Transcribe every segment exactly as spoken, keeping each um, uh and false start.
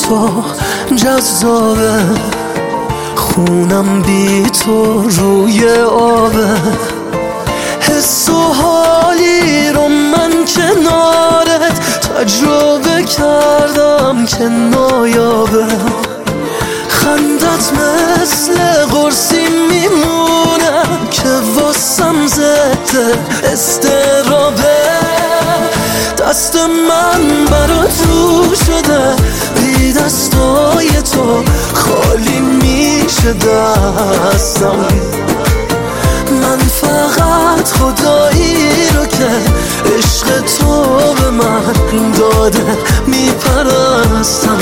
تو جذابه، خونم بی تو روی آبه. حس و حالی رو من کنارت تجربه کردم که نایابه. خندت مثل قرصی میمونه که واسم ضد استرابه. دست من برا تو شده، بی دستای تو خالی میشه دستم. من فقط خدایی رو که عشق تو به من داده میپرستم.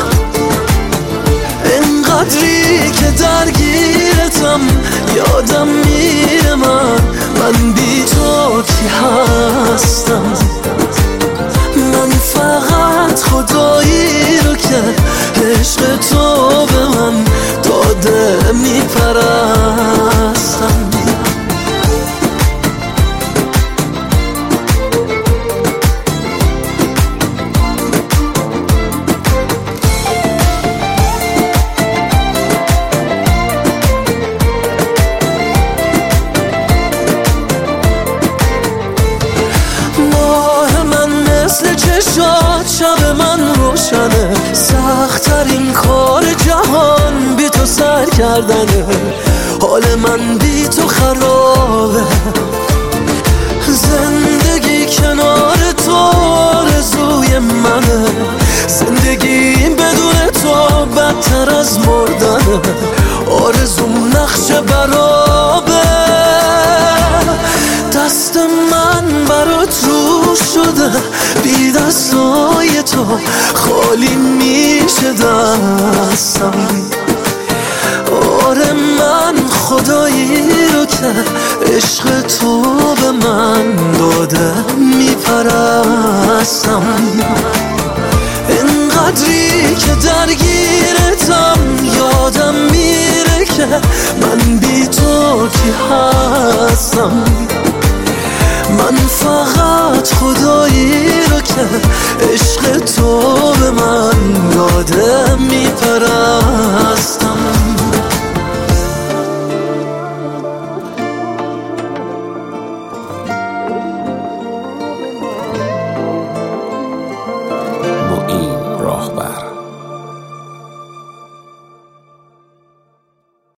اینقدری که درگیرتم یادم میره من من بی تو کی هستم. من فقط خدایی رو که عشق تو به من داده میپرستم. چشات شب من روشنه، سخت‌ترین کار جهان بی تو سر کردنه. حال من بی تو خرابه، زندگی کنار تو آرزوی منه. زندگی بدون تو بدتر از مردنه، آرزوم نقش برابه. دست من برات رو شده، بی دستای تو خالی میشه دستم. آره من خدایی رو که عشق تو به من داده میپرستم. اینقدری که درگیرتم یادم میره که من بی تو کی هستم. من فقط خدایی رو که عشق تو به من داده میپرستم.